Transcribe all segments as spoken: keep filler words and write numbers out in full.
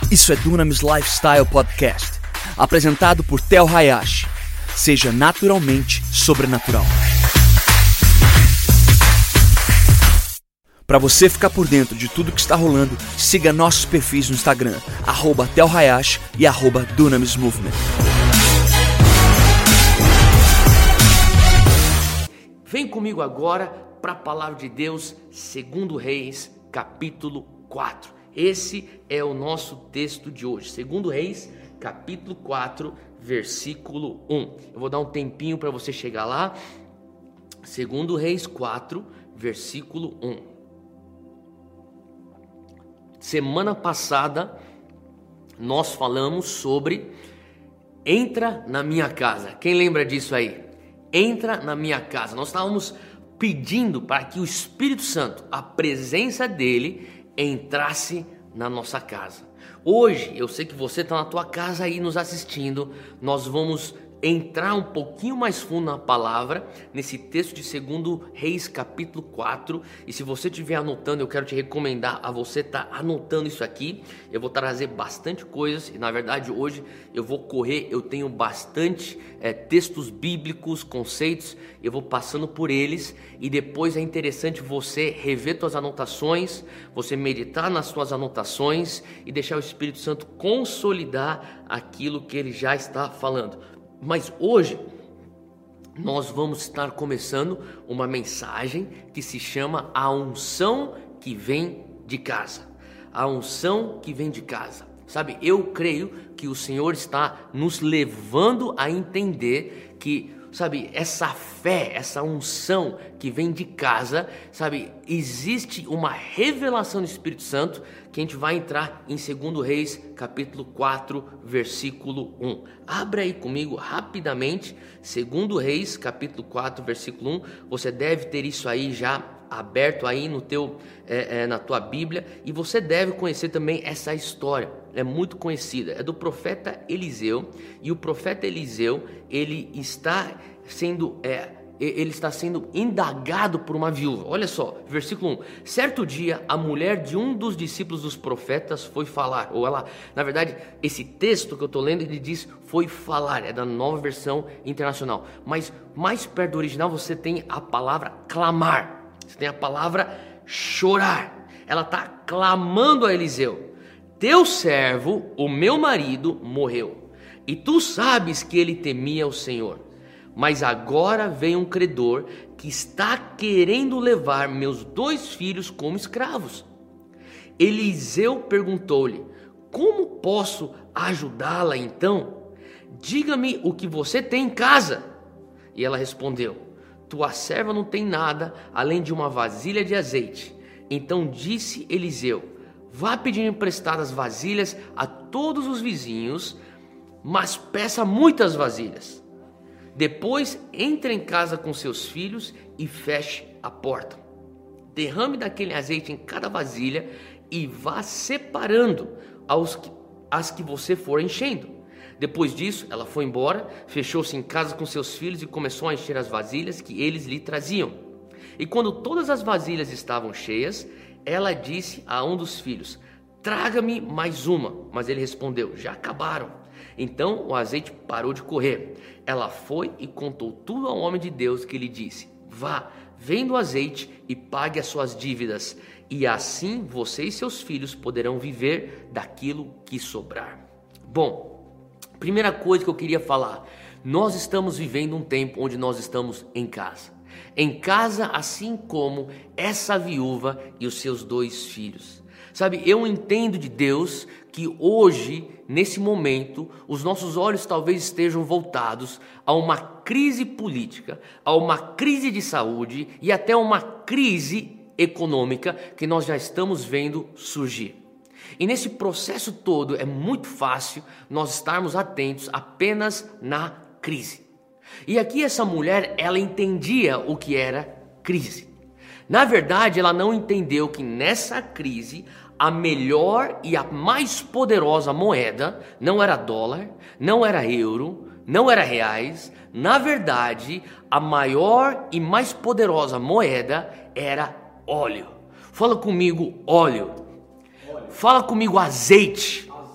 Isso é Dunamis Lifestyle Podcast, apresentado por Tel Hayashi. Seja naturalmente sobrenatural. Para você ficar por dentro de tudo que está rolando, siga nossos perfis no Instagram, arroba Tel Hayashi e arroba Dunamis Movement. Vem comigo agora para a palavra de Deus, segundo Reis, capítulo quatro. Esse é o nosso texto de hoje, segundo Reis, capítulo quatro, versículo um. Eu vou dar um tempinho para você chegar lá. segundo Reis quatro, versículo um. Semana passada nós falamos sobre entra na minha casa. Quem lembra disso aí? Entra na minha casa. Nós estávamos pedindo para que o Espírito Santo, a presença dele, entrasse na nossa casa. Hoje, eu sei que você está na tua casa aí nos assistindo. Nós vamos entrar um pouquinho mais fundo na palavra, nesse texto de segundo Reis capítulo quatro, e se você estiver anotando, eu quero te recomendar a você estar tá anotando isso aqui. Eu vou trazer bastante coisas, e na verdade hoje eu vou correr, eu tenho bastante é, textos bíblicos, conceitos, eu vou passando por eles, e depois é interessante você rever suas anotações, você meditar nas suas anotações, e deixar o Espírito Santo consolidar aquilo que ele já está falando. Mas hoje nós vamos estar começando uma mensagem que se chama A Unção que Vem de Casa. A unção que vem de casa. Sabe, eu creio que o Senhor está nos levando a entender que, sabe, essa fé, essa unção que vem de casa, sabe, existe uma revelação do Espírito Santo que a gente vai entrar em segundo Reis, capítulo quatro, versículo um. Abra aí comigo rapidamente, segundo Reis, capítulo quatro, versículo um. Você deve ter isso aí já aberto aí no teu, é, é, na tua Bíblia, e você deve conhecer também essa história. É muito conhecida, é do profeta Eliseu, e o profeta Eliseu, ele está sendo é, ele está sendo indagado por uma viúva. Olha só, versículo um. Certo dia, a mulher de um dos discípulos dos profetas foi falar, ou ela, na verdade, esse texto que eu estou lendo, ele diz foi falar, é da Nova Versão Internacional, mas mais perto do original você tem a palavra clamar, você tem a palavra chorar. Ela está clamando a Eliseu: teu servo, o meu marido, morreu, e tu sabes que ele temia o Senhor. Mas agora vem um credor que está querendo levar meus dois filhos como escravos. Eliseu perguntou-lhe: como posso ajudá-la então? Diga-me o que você tem em casa. E ela respondeu: tua serva não tem nada além de uma vasilha de azeite. Então disse Eliseu: vá pedir emprestadas vasilhas a todos os vizinhos, mas peça muitas vasilhas. Depois entre em casa com seus filhos e feche a porta. Derrame daquele azeite em cada vasilha e vá separando aos que, as que você for enchendo. Depois disso, ela foi embora, fechou-se em casa com seus filhos e começou a encher as vasilhas que eles lhe traziam. E quando todas as vasilhas estavam cheias, ela disse a um dos filhos: traga-me mais uma. Mas ele respondeu: já acabaram. Então o azeite parou de correr. Ela foi e contou tudo ao homem de Deus, que lhe disse: vá, venda o azeite e pague as suas dívidas, e assim você e seus filhos poderão viver daquilo que sobrar. Bom, primeira coisa que eu queria falar: nós estamos vivendo um tempo onde nós estamos em casa. Em casa, assim como essa viúva e os seus dois filhos. Sabe, eu entendo de Deus que hoje, nesse momento, os nossos olhos talvez estejam voltados a uma crise política, a uma crise de saúde e até uma crise econômica que nós já estamos vendo surgir. E nesse processo todo é muito fácil nós estarmos atentos apenas na crise. E aqui essa mulher, ela entendia o que era crise. Na verdade, ela não entendeu que nessa crise a melhor e a mais poderosa moeda não era dólar, não era euro, não era reais. Na verdade, a maior e mais poderosa moeda era óleo. Fala comigo, óleo. Fala comigo, azeite.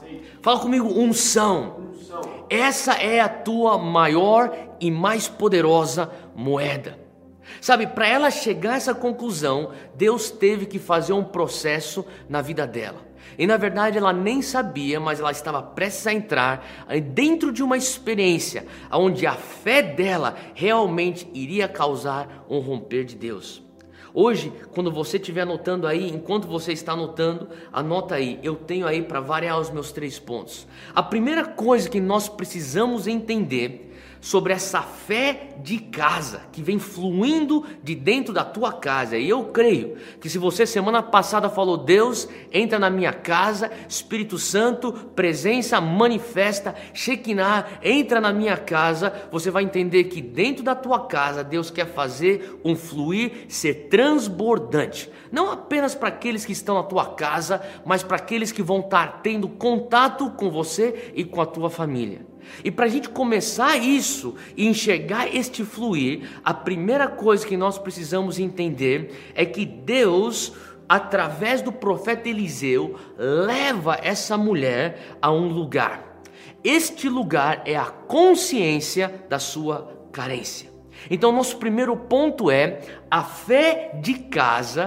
Fala comigo, unção. unção. Essa é a tua maior e mais poderosa moeda. Sabe, para ela chegar a essa conclusão, Deus teve que fazer um processo na vida dela. E na verdade ela nem sabia, mas ela estava prestes a entrar dentro de uma experiência onde a fé dela realmente iria causar um romper de Deus. Hoje, quando você estiver anotando aí, enquanto você está anotando, anota aí, eu tenho aí para variar os meus três pontos. A primeira coisa que nós precisamos entender sobre essa fé de casa que vem fluindo de dentro da tua casa. E eu creio que se você semana passada falou, Deus, entra na minha casa, Espírito Santo, presença manifesta, Shekinah, entra na minha casa, você vai entender que dentro da tua casa Deus quer fazer um fluir ser transbordante. Não apenas para aqueles que estão na tua casa, mas para aqueles que vão estar tendo contato com você e com a tua família. E para a gente começar isso e enxergar este fluir, a primeira coisa que nós precisamos entender é que Deus, através do profeta Eliseu, leva essa mulher a um lugar. Este lugar é a consciência da sua carência. Então nosso primeiro ponto é: a fé de casa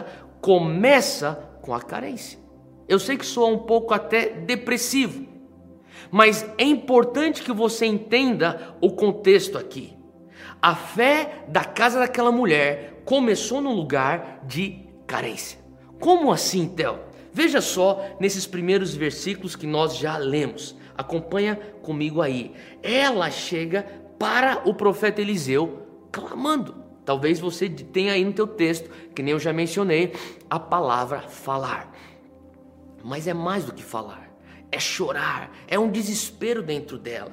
começa com a carência. Eu sei que soa um pouco até depressivo, mas é importante que você entenda o contexto aqui. A fé da casa daquela mulher começou num lugar de carência. Como assim, Theo? Veja só nesses primeiros versículos que nós já lemos. Acompanha comigo aí. Ela chega para o profeta Eliseu clamando. Talvez você tenha aí no teu texto, que nem eu já mencionei, a palavra falar. Mas é mais do que falar. É chorar, é um desespero dentro dela.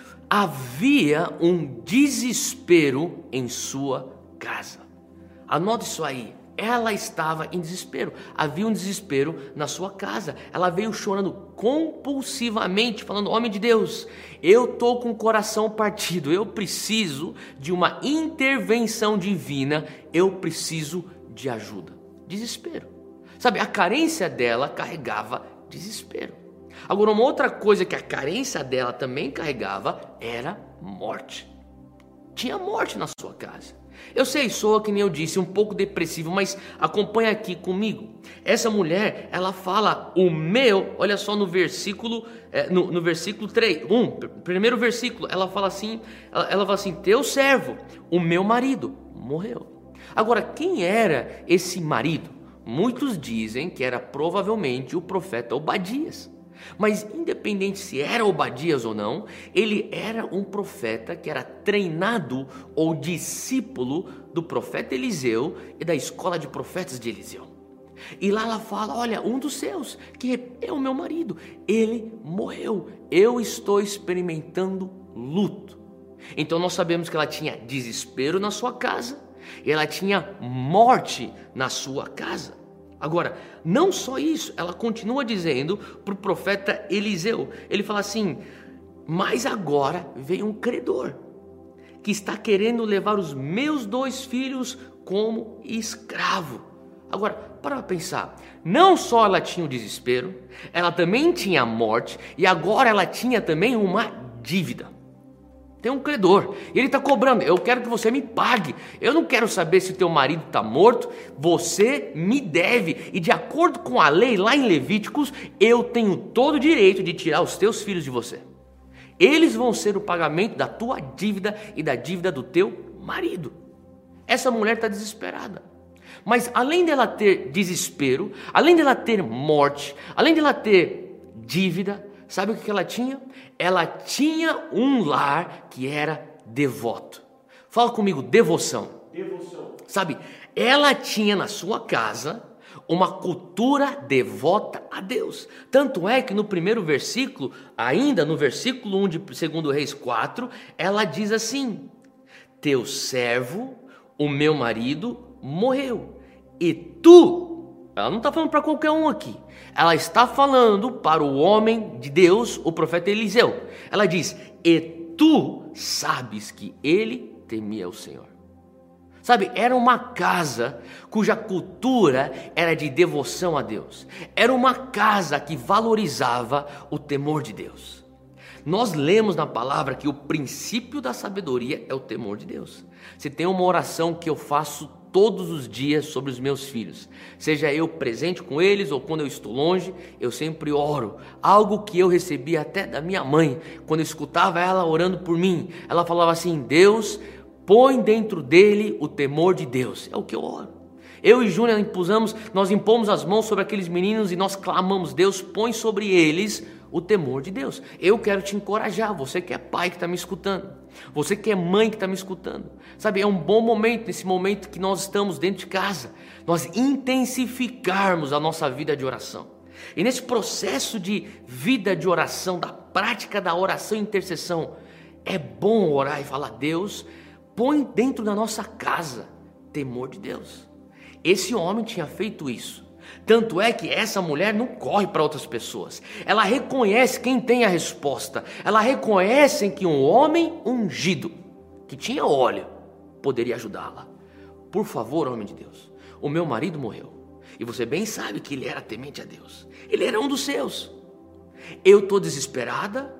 Havia um desespero em sua casa. Anote isso aí. Ela estava em desespero. Havia um desespero na sua casa. Ela veio chorando compulsivamente, falando: homem de Deus, eu estou com o coração partido. Eu preciso de uma intervenção divina. Eu preciso de ajuda. Desespero. Sabe, a carência dela carregava desespero. Agora, uma outra coisa que a carência dela também carregava era morte. Tinha morte na sua casa. Eu sei, soa, que nem eu disse, um pouco depressivo, mas acompanha aqui comigo. Essa mulher, ela fala, o meu, olha só no versículo, no, no versículo três, um, primeiro versículo, ela fala assim, ela, ela fala assim, teu servo, o meu marido, morreu. Agora, quem era esse marido? Muitos dizem que era provavelmente o profeta Obadias. Mas independente se era Obadias ou não, ele era um profeta que era treinado ou discípulo do profeta Eliseu e da escola de profetas de Eliseu. E lá ela fala, olha, um dos seus, que é o meu marido, ele morreu, eu estou experimentando luto. Então nós sabemos que ela tinha desespero na sua casa e ela tinha morte na sua casa. Agora, não só isso, ela continua dizendo para o profeta Eliseu, ele fala assim, mas agora vem um credor, que está querendo levar os meus dois filhos como escravo. Agora, para pensar, não só ela tinha o desespero, ela também tinha a morte, e agora ela tinha também uma dívida. Tem um credor, e ele está cobrando, eu quero que você me pague, eu não quero saber se teu marido está morto, você me deve, e de acordo com a lei lá em Levíticos, eu tenho todo o direito de tirar os teus filhos de você. Eles vão ser o pagamento da tua dívida e da dívida do teu marido. Essa mulher está desesperada, mas além dela ter desespero, além dela ter morte, além dela ter dívida, sabe o que ela tinha? Ela tinha um lar que era devoto. Fala comigo, devoção. Devoção. Sabe, ela tinha na sua casa uma cultura devota a Deus. Tanto é que no primeiro versículo, ainda no versículo um de segundo Reis quatro, ela diz assim, teu servo, o meu marido, morreu. E tu, ela não está falando para qualquer um aqui, ela está falando para o homem de Deus, o profeta Eliseu. Ela diz, e tu sabes que ele temia o Senhor. Sabe, era uma casa cuja cultura era de devoção a Deus. Era uma casa que valorizava o temor de Deus. Nós lemos na palavra que o princípio da sabedoria é o temor de Deus. Se tem uma oração que eu faço todos os dias sobre os meus filhos, seja eu presente com eles ou quando eu estou longe, eu sempre oro. Algo que eu recebi até da minha mãe, quando eu escutava ela orando por mim. Ela falava assim: Deus, põe dentro dele o temor de Deus. É o que eu oro. Eu e Júnior impusamos, nós impomos as mãos sobre aqueles meninos e nós clamamos: Deus, põe sobre eles o temor de Deus. Eu quero te encorajar, você que é pai que está me escutando, você que é mãe que está me escutando, sabe, é um bom momento, nesse momento que nós estamos dentro de casa, nós intensificarmos a nossa vida de oração. E nesse processo de vida de oração, da prática da oração e intercessão, é bom orar e falar: Deus, põe dentro da nossa casa temor de Deus. Esse homem tinha feito isso. Tanto é que essa mulher não corre para outras pessoas. Ela reconhece quem tem a resposta. Ela reconhece que um homem ungido, que tinha óleo, poderia ajudá-la. Por favor, homem de Deus, o meu marido morreu. E você bem sabe que ele era temente a Deus. Ele era um dos seus. Eu estou desesperada.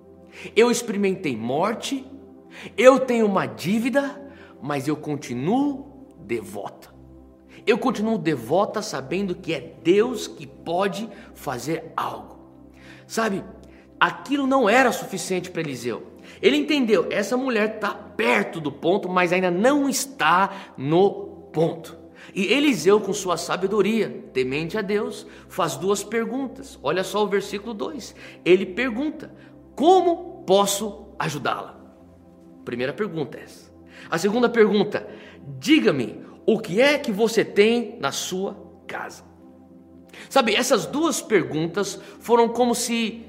Eu experimentei morte. Eu tenho uma dívida, mas eu continuo devota. Eu continuo devota sabendo que é Deus que pode fazer algo. Sabe, aquilo não era suficiente para Eliseu. Ele entendeu, essa mulher está perto do ponto, mas ainda não está no ponto. E Eliseu, com sua sabedoria, temente a Deus, faz duas perguntas. Olha só o versículo dois. Ele pergunta: como posso ajudá-la? Primeira pergunta é essa. A segunda pergunta: diga-me, o que é que você tem na sua casa? Sabe, essas duas perguntas foram como se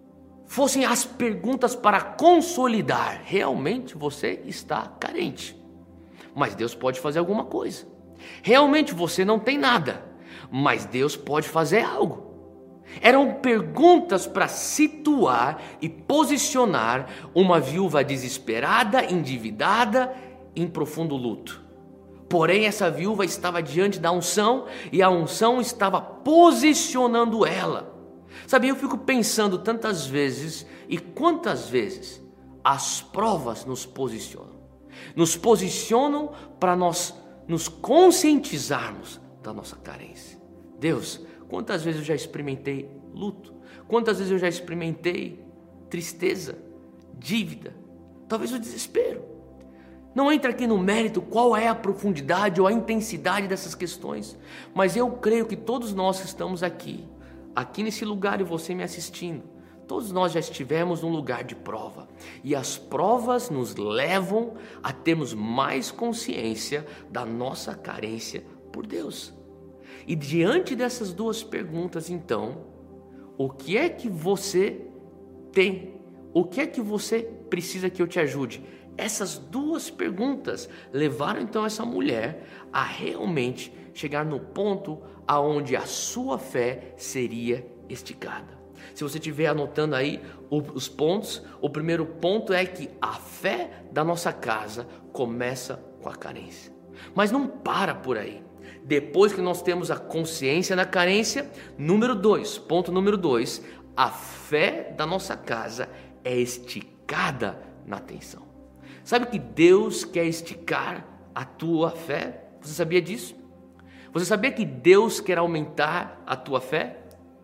fossem as perguntas para consolidar. Realmente você está carente, mas Deus pode fazer alguma coisa. Realmente você não tem nada, mas Deus pode fazer algo. Eram perguntas para situar e posicionar uma viúva desesperada, endividada, em profundo luto. Porém, essa viúva estava diante da unção e a unção estava posicionando ela. Sabe, eu fico pensando tantas vezes e quantas vezes as provas nos posicionam. Nos posicionam para nós nos conscientizarmos da nossa carência. Deus, quantas vezes eu já experimentei luto? Quantas vezes eu já experimentei tristeza, dívida, talvez o desespero? Não entra aqui no mérito qual é a profundidade ou a intensidade dessas questões, mas eu creio que todos nós que estamos aqui, aqui nesse lugar e você me assistindo, todos nós já estivemos num lugar de prova, e as provas nos levam a termos mais consciência da nossa carência por Deus. E diante dessas duas perguntas, então, o que é que você tem? O que é que você precisa que eu te ajude? Essas duas perguntas levaram então essa mulher a realmente chegar no ponto aonde a sua fé seria esticada. Se você estiver anotando aí os pontos, o primeiro ponto é que a fé da nossa casa começa com a carência. Mas não para por aí. Depois que nós temos a consciência da carência, número dois, ponto número dois, a fé da nossa casa é esticada na tensão. Sabe que Deus quer esticar a tua fé? Você sabia disso? Você sabia que Deus quer aumentar a tua fé?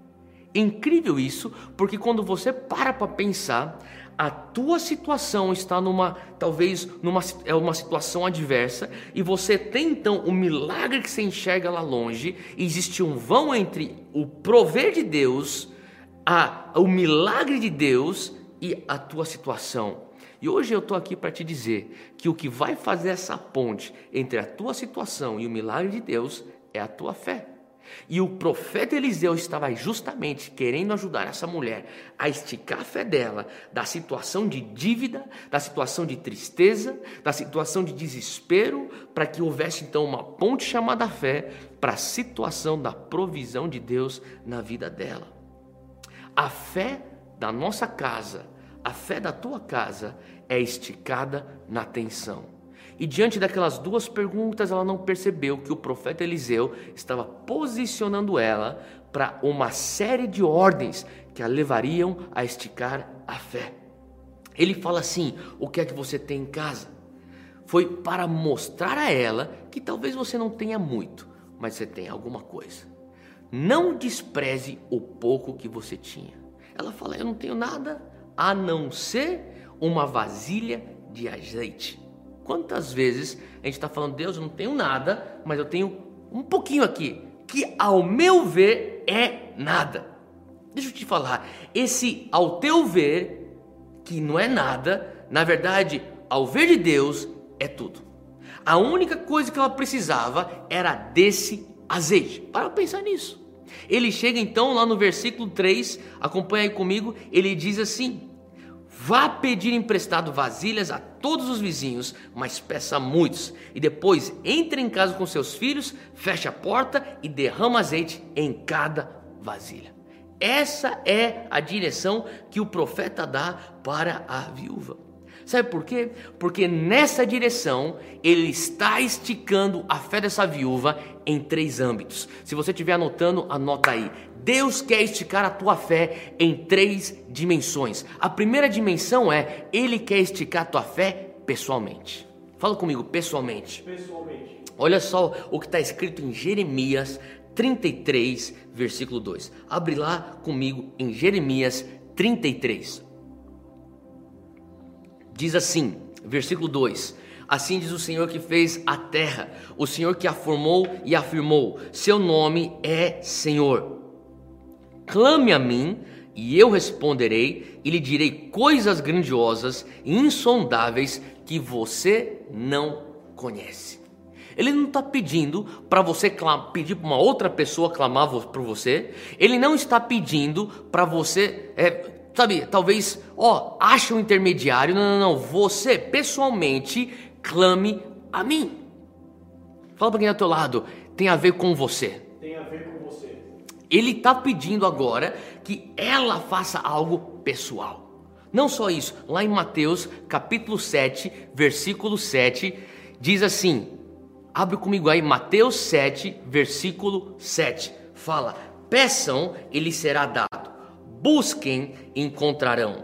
Incrível isso, porque quando você para para pensar, a tua situação está numa, talvez, numa é uma situação adversa, e você tem então o milagre que você enxerga lá longe, e existe um vão entre o prover de Deus, a, o milagre de Deus e a tua situação. E hoje eu estou aqui para te dizer que o que vai fazer essa ponte entre a tua situação e o milagre de Deus é a tua fé. E o profeta Eliseu estava justamente querendo ajudar essa mulher a esticar a fé dela da situação de dívida, da situação de tristeza, da situação de desespero, para que houvesse então uma ponte chamada fé para a situação da provisão de Deus na vida dela. A fé da nossa casa, a fé da tua casa é esticada na tensão. E diante daquelas duas perguntas, ela não percebeu que o profeta Eliseu estava posicionando ela para uma série de ordens que a levariam a esticar a fé. Ele fala assim: o que é que você tem em casa? Foi para mostrar a ela que talvez você não tenha muito, mas você tem alguma coisa. Não despreze o pouco que você tinha. Ela fala: eu não tenho nada a não ser uma vasilha de azeite. Quantas vezes a gente está falando: Deus, eu não tenho nada, mas eu tenho um pouquinho aqui, que ao meu ver é nada. Deixa eu te falar, esse ao teu ver, que não é nada, na verdade, ao ver de Deus, é tudo. A única coisa que ela precisava era desse azeite. Para pensar nisso. Ele chega então lá no versículo três, acompanha aí comigo, ele diz assim: vá pedir emprestado vasilhas a todos os vizinhos, mas peça muitos, e depois entre em casa com seus filhos, feche a porta e derrama azeite em cada vasilha. Essa é a direção que o profeta dá para a viúva. Sabe por quê? Porque nessa direção ele está esticando a fé dessa viúva em três âmbitos. Se você estiver anotando, anota aí. Deus quer esticar a tua fé em três dimensões. A primeira dimensão é: Ele quer esticar a tua fé pessoalmente. Fala comigo, pessoalmente. Pessoalmente. Olha só o que está escrito em Jeremias trinta e três, versículo dois. Abre lá comigo em Jeremias trinta e três. Diz assim, versículo dois: assim diz o Senhor que fez a terra, o Senhor que a formou e afirmou, seu nome é Senhor. Clame a mim e eu responderei e lhe direi coisas grandiosas e insondáveis que você não conhece. Ele não está pedindo para você pedir para uma outra pessoa clamar por você. Ele não está pedindo para você... É, Sabe, talvez, ó, ache um intermediário. Não, não, não. Você, pessoalmente, clame a mim. Fala para quem é do teu lado. Tem a ver com você. Tem a ver com você. Ele está pedindo agora que ela faça algo pessoal. Não só isso. Lá em Mateus, capítulo sete, versículo sete, diz assim. Abre comigo aí, Mateus sete, versículo sete. Fala: peçam e lhes será dado. Busquem e encontrarão,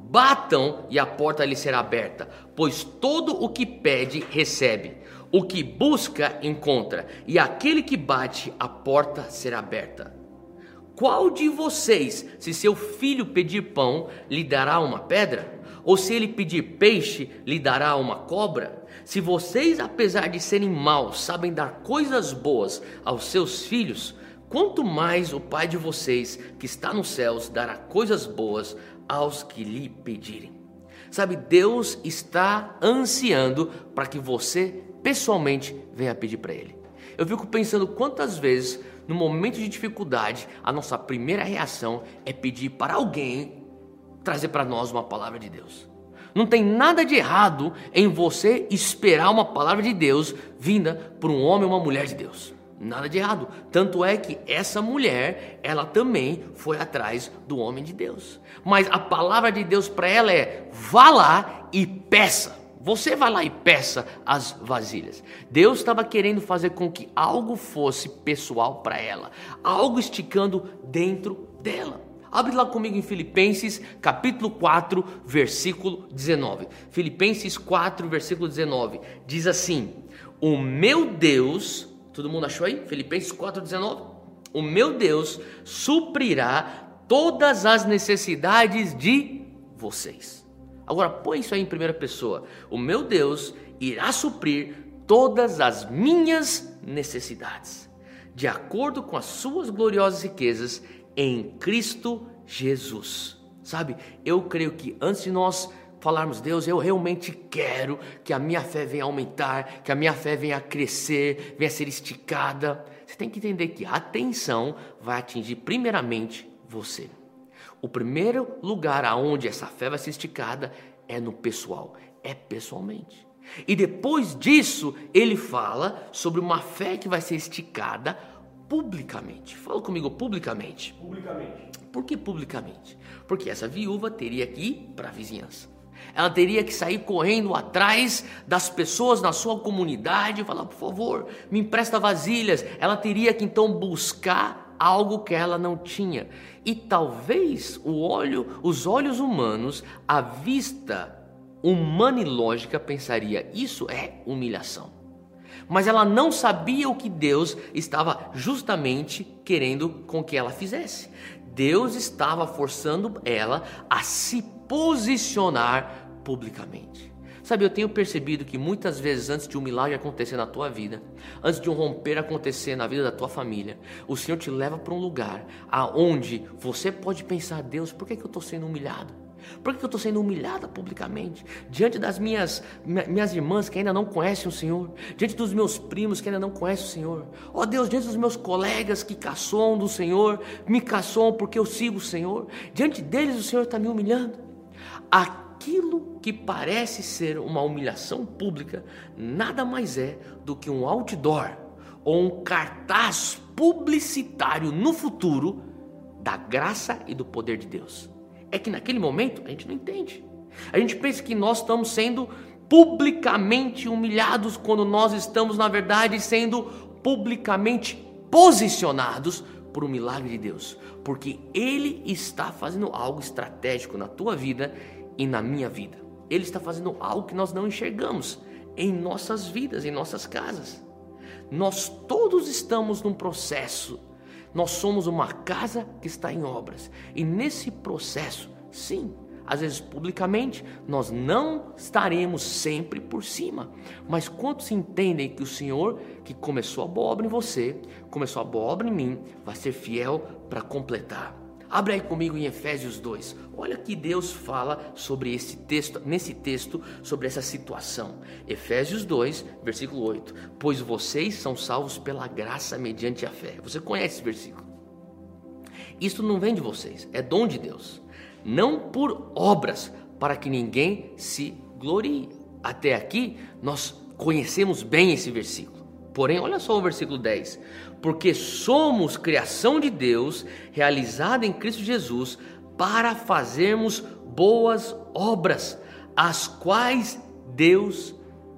batam e a porta lhe será aberta, pois todo o que pede recebe, o que busca encontra, e aquele que bate a porta será aberta. Qual de vocês, se seu filho pedir pão, lhe dará uma pedra? Ou se ele pedir peixe, lhe dará uma cobra? Se vocês, apesar de serem maus, sabem dar coisas boas aos seus filhos, quanto mais o Pai de vocês, que está nos céus, dará coisas boas aos que lhe pedirem. Sabe, Deus está ansiando para que você, pessoalmente, venha pedir para Ele. Eu fico pensando quantas vezes, no momento de dificuldade, a nossa primeira reação é pedir para alguém trazer para nós uma palavra de Deus. Não tem nada de errado em você esperar uma palavra de Deus vinda por um homem ou uma mulher de Deus. Nada de errado. Tanto é que essa mulher, ela também foi atrás do homem de Deus. Mas a palavra de Deus para ela é: vá lá e peça. Você vai lá e peça as vasilhas. Deus estava querendo fazer com que algo fosse pessoal para ela. Algo esticando dentro dela. Abre lá comigo em Filipenses capítulo quatro, versículo dezenove. Filipenses quatro, versículo dezenove. Diz assim: o meu Deus... Todo mundo achou aí? Filipenses quatro, dezenove. O meu Deus suprirá todas as necessidades de vocês. Agora põe isso aí em primeira pessoa. O meu Deus irá suprir todas as minhas necessidades, de acordo com as suas gloriosas riquezas em Cristo Jesus. Sabe, eu creio que antes de nós falarmos: Deus, eu realmente quero que a minha fé venha aumentar, que a minha fé venha crescer, venha ser esticada. Você tem que entender que a atenção vai atingir primeiramente você. O primeiro lugar aonde essa fé vai ser esticada é no pessoal, é pessoalmente. E depois disso, ele fala sobre uma fé que vai ser esticada publicamente. Fala comigo, publicamente. Publicamente. Por que publicamente? Porque essa viúva teria que ir para a vizinhança. Ela teria que sair correndo atrás das pessoas na sua comunidade e falar, por favor, me empresta vasilhas. Ela teria que então buscar algo que ela não tinha. E talvez o olho, os olhos humanos, a vista humana e lógica pensaria, isso é humilhação. Mas ela não sabia o que Deus estava justamente querendo com que ela fizesse. Deus estava forçando ela a se posicionar publicamente. Sabe, eu tenho percebido que muitas vezes antes de um milagre acontecer na tua vida, antes de um romper acontecer na vida da tua família, o Senhor te leva para um lugar aonde você pode pensar, Deus, por que que eu estou sendo humilhado? Por que eu estou sendo humilhada publicamente? Diante das minhas, minhas irmãs que ainda não conhecem o Senhor, diante dos meus primos que ainda não conhecem o Senhor, ó Deus, diante dos meus colegas que caçoam do Senhor, me caçoam porque eu sigo o Senhor, diante deles o Senhor está me humilhando. Aquilo que parece ser uma humilhação pública nada mais é do que um outdoor ou um cartaz publicitário no futuro da graça e do poder de Deus. É que naquele momento a gente não entende. A gente pensa que nós estamos sendo publicamente humilhados quando nós estamos, na verdade, sendo publicamente posicionados por um milagre de Deus. Porque Ele está fazendo algo estratégico na tua vida e na minha vida. Ele está fazendo algo que nós não enxergamos em nossas vidas, em nossas casas. Nós todos estamos num processo. Nós somos uma casa que está em obras. E nesse processo, sim, às vezes publicamente, nós não estaremos sempre por cima. Mas quantos entendem que o Senhor, que começou a boa obra em você, começou a boa obra em mim, vai ser fiel para completar? Abre aí comigo em Efésios dois. Olha que Deus fala sobre esse texto, nesse texto, sobre essa situação. Efésios dois, versículo oito. Pois vocês são salvos pela graça mediante a fé. Você conhece esse versículo? Isso não vem de vocês, é dom de Deus. Não por obras, para que ninguém se glorie. Até aqui, nós conhecemos bem esse versículo. Porém, olha só o versículo dez. Porque somos criação de Deus, realizada em Cristo Jesus, para fazermos boas obras, as quais Deus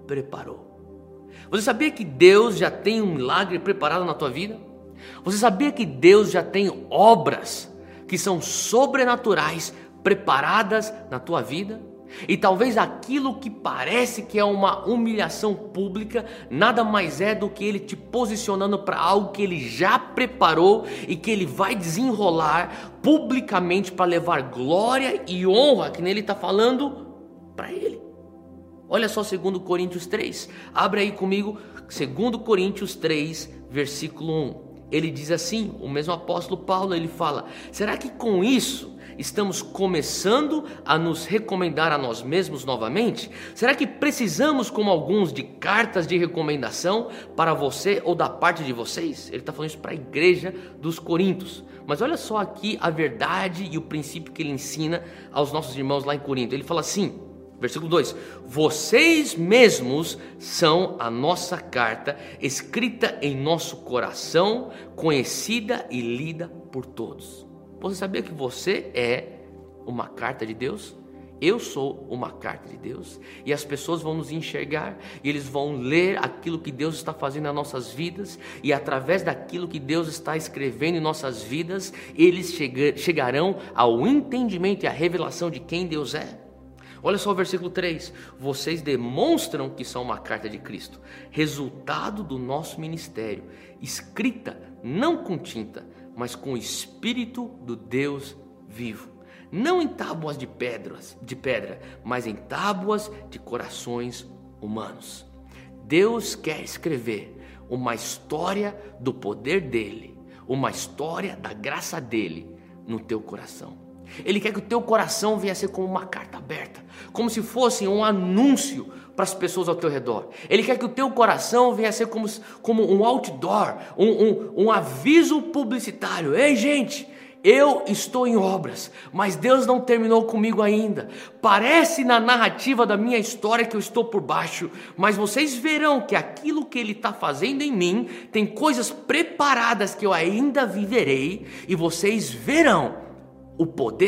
preparou. Você sabia que Deus já tem um milagre preparado na tua vida? Você sabia que Deus já tem obras que são sobrenaturais preparadas na tua vida? E talvez aquilo que parece que é uma humilhação pública nada mais é do que Ele te posicionando para algo que Ele já preparou e que Ele vai desenrolar publicamente para levar glória e honra, que nele está falando, para Ele. Olha só segundo Coríntios três, abre aí comigo segundo Coríntios três, versículo um. Ele diz assim, o mesmo apóstolo Paulo, ele fala: será que com isso estamos começando a nos recomendar a nós mesmos novamente? Será que precisamos, como alguns, de cartas de recomendação para você ou da parte de vocês? Ele está falando isso para a igreja dos Coríntios. Mas olha só aqui a verdade e o princípio que ele ensina aos nossos irmãos lá em Corinto. Ele fala assim, versículo dois: vocês mesmos são a nossa carta, escrita em nosso coração, conhecida e lida por todos. Você sabia que você é uma carta de Deus? Eu sou uma carta de Deus. E as pessoas vão nos enxergar e eles vão ler aquilo que Deus está fazendo nas nossas vidas. E através daquilo que Deus está escrevendo em nossas vidas, eles chega, chegarão ao entendimento e à revelação de quem Deus é. Olha só o versículo três. Vocês demonstram que são uma carta de Cristo, resultado do nosso ministério, escrita não com tinta, mas com o Espírito do Deus vivo. Não em tábuas de pedras, de pedra, mas em tábuas de corações humanos. Deus quer escrever uma história do poder dele, uma história da graça dele no teu coração. Ele quer que o teu coração venha a ser como uma carta aberta, como se fosse um anúncio para as pessoas ao teu redor. Ele quer que o teu coração venha a ser como, como um outdoor, um, um, um aviso publicitário. Ei, gente, eu estou em obras, mas Deus não terminou comigo ainda. Parece na narrativa da minha história que eu estou por baixo, mas vocês verão que aquilo que Ele está fazendo em mim tem coisas preparadas que eu ainda viverei, e vocês verão o poder,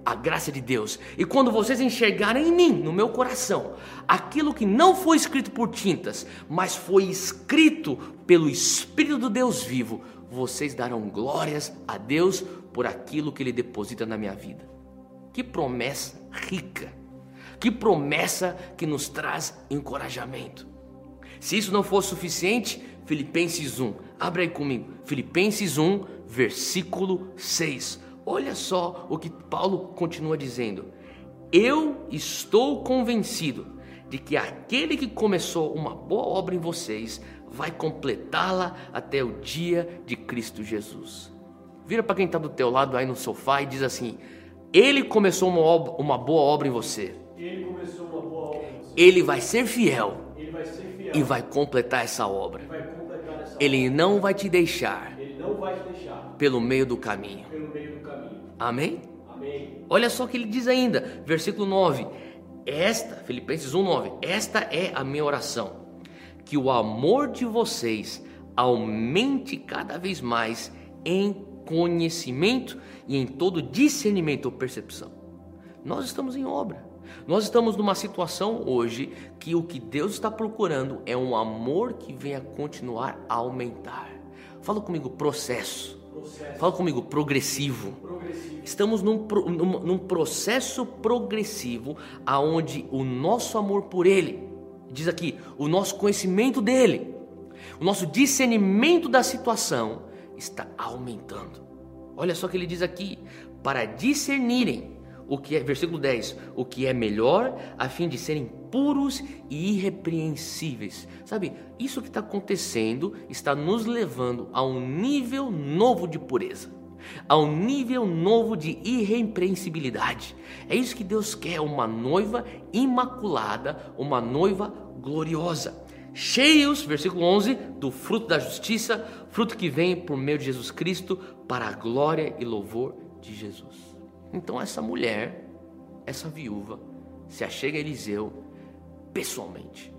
a graça de Deus. E quando vocês enxergarem em mim, no meu coração, aquilo que não foi escrito por tintas, mas foi escrito pelo Espírito do Deus vivo, vocês darão glórias a Deus por aquilo que Ele deposita na minha vida. Que promessa rica, que promessa que nos traz encorajamento. Se isso não for suficiente, Filipenses um, abre aí comigo, Filipenses um, versículo seis. Olha só o que Paulo continua dizendo: eu estou convencido de que aquele que começou uma boa obra em vocês vai completá-la até o dia de Cristo Jesus. Vira para quem está do teu lado aí no sofá e diz assim: ele começou uma, obra, uma boa obra em você. Ele começou uma boa obra em você. Ele vai ser fiel. Ele vai ser fiel. E vai completar essa obra. Ele vai completar essa Ele obra. não vai te deixar. Ele não vai te deixar pelo meio do caminho. pelo meio do caminho. Amém? Amém. Olha só o que ele diz ainda, versículo nove. Esta, Filipenses um, nove. Esta é a minha oração: que o amor de vocês aumente cada vez mais em conhecimento e em todo discernimento ou percepção. Nós estamos em obra. Nós estamos numa situação hoje que o que Deus está procurando é um amor que venha continuar a aumentar. Fala comigo, processo. Processo. Fala comigo, progressivo. Progressivo. Estamos num, num, num processo progressivo aonde o nosso amor por Ele, diz aqui, o nosso conhecimento dEle, o nosso discernimento da situação está aumentando. Olha só o que ele diz aqui: para discernirem o que é, versículo dez, o que é melhor, a fim de serem puros e irrepreensíveis. Sabe, isso que está acontecendo está nos levando a um nível novo de pureza, a um nível novo de irrepreensibilidade. É isso que Deus quer, uma noiva imaculada, uma noiva gloriosa, cheios, versículo onze, do fruto da justiça, fruto que vem por meio de Jesus Cristo, para a glória e louvor de Jesus. Então essa mulher, essa viúva, se achega a Eliseu pessoalmente.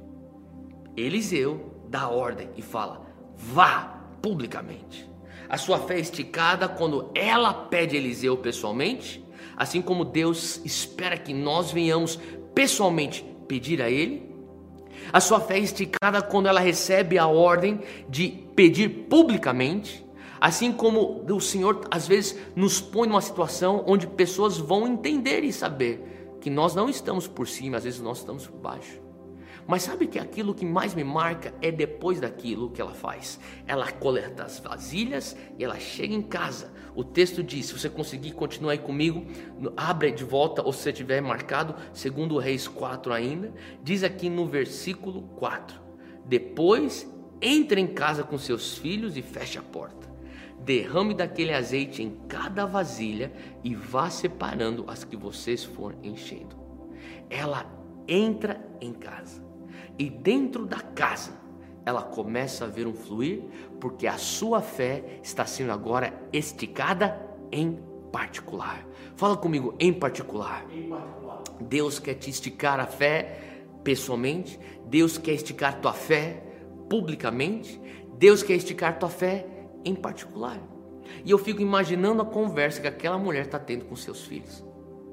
Eliseu dá ordem e fala: vá publicamente. A sua fé é esticada quando ela pede a Eliseu pessoalmente, assim como Deus espera que nós venhamos pessoalmente pedir a Ele. A sua fé é esticada quando ela recebe a ordem de pedir publicamente, assim como o Senhor às vezes nos põe numa situação onde pessoas vão entender e saber que nós não estamos por cima, às vezes nós estamos por baixo. Mas sabe que aquilo que mais me marca é depois daquilo que ela faz. Ela coleta as vasilhas e ela chega em casa. O texto diz, se você conseguir continuar aí comigo, abre de volta, ou se você tiver marcado, segundo Reis quatro ainda, diz aqui no versículo quatro: depois entre em casa com seus filhos e feche a porta. Derrame daquele azeite em cada vasilha e vá separando as que vocês forem enchendo. Ela entra em casa. E dentro da casa, ela começa a ver um fluir, porque a sua fé está sendo agora esticada em particular. Fala comigo, em particular. Em particular. Deus quer te esticar a fé pessoalmente. Deus quer esticar tua fé publicamente. Deus quer esticar tua fé em particular. E eu fico imaginando a conversa que aquela mulher está tendo com seus filhos.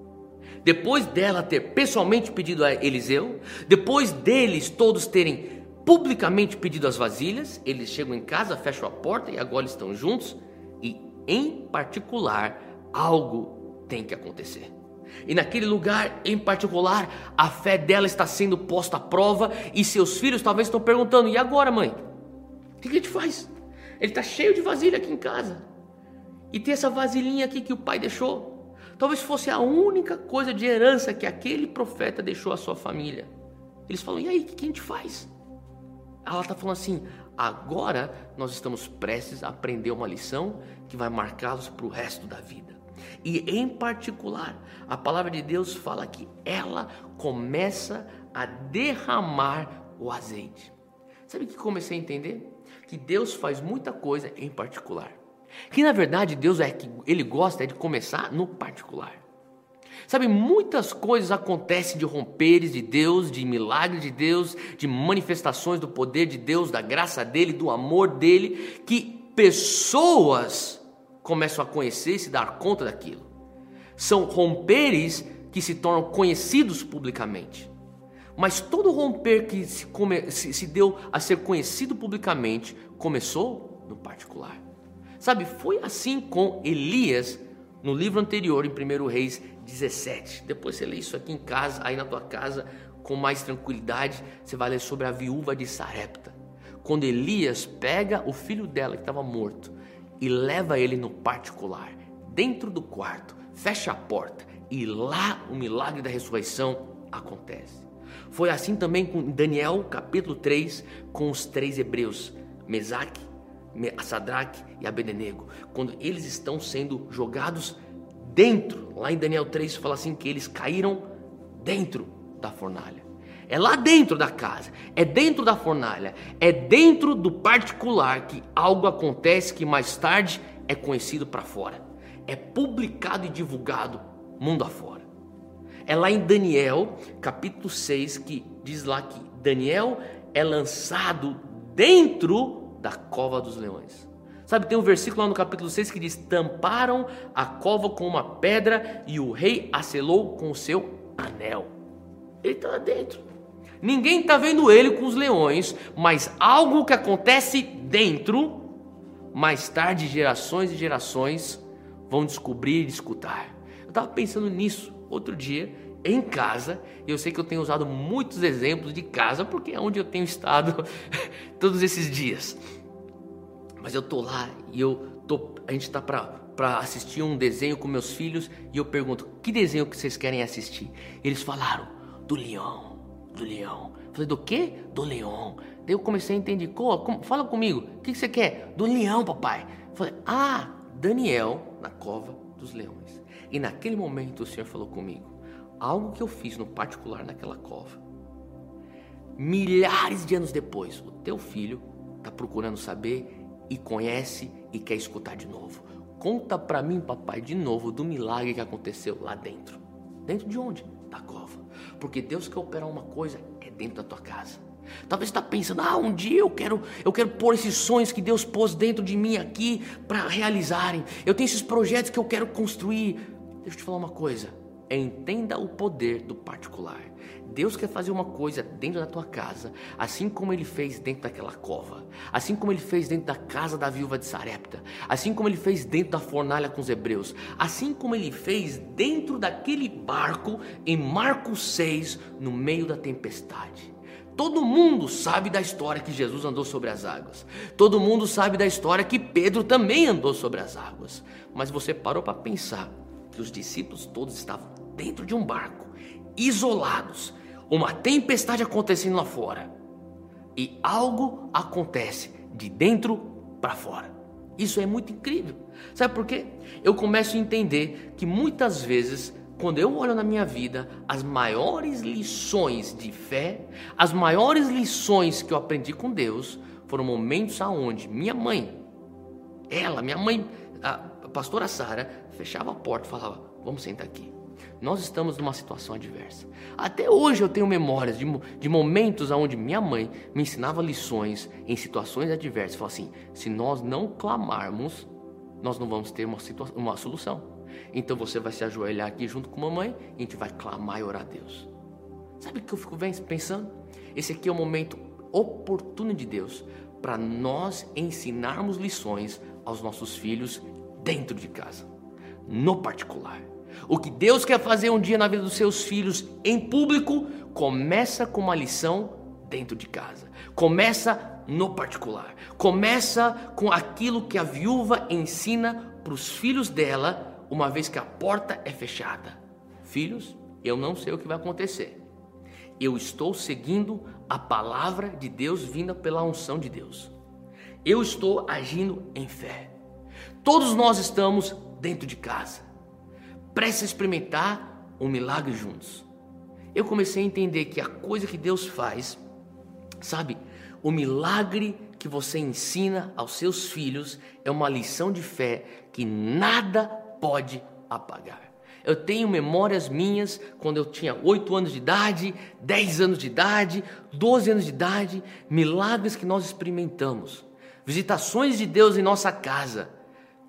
Depois dela ter pessoalmente pedido a Eliseu, depois deles todos terem publicamente pedido as vasilhas, eles chegam em casa, fecham a porta e agora estão juntos. E em particular, algo tem que acontecer. E naquele lugar em particular, a fé dela está sendo posta à prova. E seus filhos talvez estão perguntando: e agora, mãe? O que a gente faz? Ele está cheio de vasilha aqui em casa. E tem essa vasilhinha aqui que o pai deixou. Talvez fosse a única coisa de herança que aquele profeta deixou à sua família. Eles falam: e aí, o que a gente faz? Ela está falando assim: agora nós estamos prestes a aprender uma lição que vai marcá-los para o resto da vida. E em particular, a palavra de Deus fala que ela começa a derramar o azeite. Sabe o que comecei a entender? Que Deus faz muita coisa em particular. Que na verdade Deus é que Ele gosta é de começar no particular. Sabe, muitas coisas acontecem de romperes de Deus, de milagres de Deus, de manifestações do poder de Deus, da graça dEle, do amor dEle, que pessoas começam a conhecer e se dar conta daquilo. São romperes que se tornam conhecidos publicamente. Mas todo romper que se, come, se, se deu a ser conhecido publicamente começou no particular. Sabe, foi assim com Elias no livro anterior, em primeiro Reis dezessete. Depois você lê isso aqui em casa, aí na tua casa, com mais tranquilidade, você vai ler sobre a viúva de Sarepta. Quando Elias pega o filho dela que estava morto e leva ele no particular, dentro do quarto, fecha a porta e lá o milagre da ressurreição acontece. Foi assim também com Daniel capítulo três, com os três hebreus, Mesaque, Sadraque e Abednego, quando eles estão sendo jogados dentro, lá em Daniel três fala assim que eles caíram dentro da fornalha. É lá dentro da casa, é dentro da fornalha, é dentro do particular que algo acontece que mais tarde é conhecido para fora, é publicado e divulgado mundo afora. É lá em Daniel capítulo seis que diz lá que Daniel é lançado dentro da cova dos leões. Sabe, tem um versículo lá no capítulo seis que diz: tamparam a cova com uma pedra e o rei a selou com o seu anel. Ele está lá dentro. Ninguém está vendo ele com os leões, mas algo que acontece dentro, mais tarde gerações e gerações vão descobrir e escutar. Eu estava pensando nisso outro dia em casa, e eu sei que eu tenho usado muitos exemplos de casa, porque é onde eu tenho estado todos esses dias. Mas eu tô lá e eu tô, a gente está para assistir um desenho com meus filhos, e eu pergunto: que desenho que vocês querem assistir? Eles falaram: do leão, do leão. Eu falei: do quê? Do leão. Daí eu comecei a entender: como, fala comigo, o que você quer? Do leão, papai. Eu falei: ah, Daniel na cova dos leões. E naquele momento o Senhor falou comigo algo que eu fiz no particular naquela cova. Milhares de anos depois, o teu filho está procurando saber e conhece e quer escutar de novo. Conta para mim, papai, de novo do milagre que aconteceu lá dentro. Dentro de onde? Da cova. Porque Deus quer operar uma coisa, é dentro da tua casa. Talvez você está pensando: ah, um dia eu quero, eu quero pôr esses sonhos que Deus pôs dentro de mim aqui para realizarem. Eu tenho esses projetos que eu quero construir. Deixa eu te falar uma coisa. Entenda o poder do particular. Deus quer fazer uma coisa dentro da tua casa, assim como Ele fez dentro daquela cova, assim como Ele fez dentro da casa da viúva de Sarepta, assim como Ele fez dentro da fornalha com os hebreus, assim como Ele fez dentro daquele barco em Marcos seis, no meio da tempestade. Todo mundo sabe da história que Jesus andou sobre as águas. Todo mundo sabe da história que Pedro também andou sobre as águas. Mas você parou para pensar que os discípulos todos estavam dentro de um barco, isolados, uma tempestade acontecendo lá fora, e algo acontece de dentro para fora. Isso é muito incrível. Sabe por quê? Eu começo a entender que muitas vezes, quando eu olho na minha vida, as maiores lições de fé, as maiores lições que eu aprendi com Deus, foram momentos aonde minha mãe, ela, minha mãe, a pastora Sara, fechava a porta e falava: vamos sentar aqui. Nós estamos numa situação adversa. Até hoje eu tenho memórias de, de momentos onde minha mãe me ensinava lições em situações adversas. Falava assim: se nós não clamarmos, nós não vamos ter uma, situa- uma solução. Então você vai se ajoelhar aqui junto com a mamãe e a gente vai clamar e orar a Deus. Sabe o que eu fico pensando? Esse aqui é o momento oportuno de Deus para nós ensinarmos lições aos nossos filhos dentro de casa, no particular. O que Deus quer fazer um dia na vida dos seus filhos em público, começa com uma lição dentro de casa. Começa no particular. Começa com aquilo que a viúva ensina para os filhos dela, uma vez que a porta é fechada. Filhos, eu não sei o que vai acontecer. Eu estou seguindo a palavra de Deus vinda pela unção de Deus. Eu estou agindo em fé. Todos nós estamos dentro de casa, prestes a experimentar um milagre juntos. Eu comecei a entender que a coisa que Deus faz, sabe, o milagre que você ensina aos seus filhos é uma lição de fé que nada pode apagar. Eu tenho memórias minhas quando eu tinha oito anos de idade, dez anos de idade, doze anos de idade, milagres que nós experimentamos, visitações de Deus em nossa casa,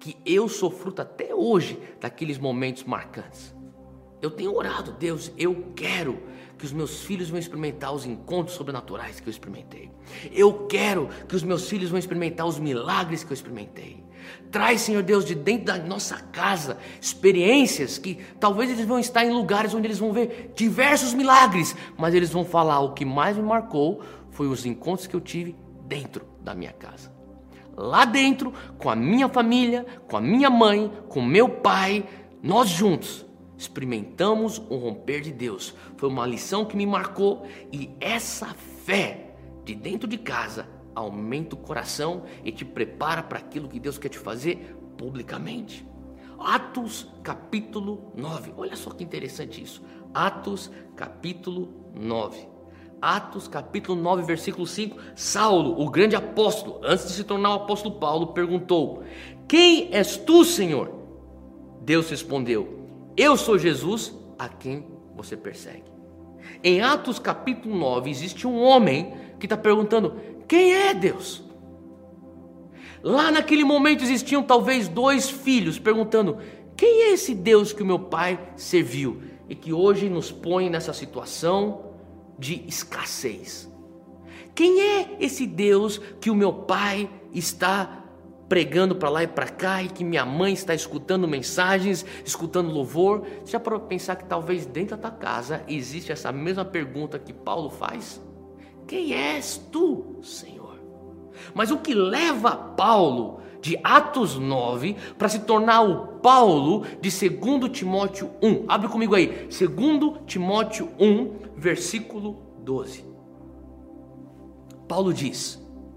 que eu sou fruto até hoje daqueles momentos marcantes. Eu tenho orado, Deus, eu quero que os meus filhos vão experimentar os encontros sobrenaturais que eu experimentei. Eu quero que os meus filhos vão experimentar os milagres que eu experimentei. Traz, Senhor Deus, de dentro da nossa casa, experiências que talvez eles vão estar em lugares onde eles vão ver diversos milagres, mas eles vão falar, o que mais me marcou foi os encontros que eu tive dentro da minha casa. Lá dentro, com a minha família, com a minha mãe, com meu pai, nós juntos experimentamos o romper de Deus. Foi uma lição que me marcou, e essa fé de dentro de casa aumenta o coração e te prepara para aquilo que Deus quer te fazer publicamente. Atos capítulo nove, olha só que interessante isso. Atos capítulo nove. Atos capítulo nove, versículo cinco. Saulo, o grande apóstolo, antes de se tornar o apóstolo Paulo, perguntou: quem és tu, Senhor? Deus respondeu: eu sou Jesus a quem você persegue. Em Atos capítulo nove existe um homem que está perguntando: quem é Deus? Lá naquele momento existiam talvez dois filhos perguntando: quem é esse Deus que o meu pai serviu e que hoje nos põe nessa situação de escassez? Quem é esse Deus que o meu pai está pregando para lá e para cá e que minha mãe está escutando mensagens, escutando louvor? Você já parou para pensar que talvez dentro da tua casa existe essa mesma pergunta que Paulo faz? Quem és tu, Senhor? Mas o que leva Paulo de Atos nove para se tornar o Paulo de dois Timóteo um? Abre comigo aí, dois Timóteo um, versículo doze. Paulo diz: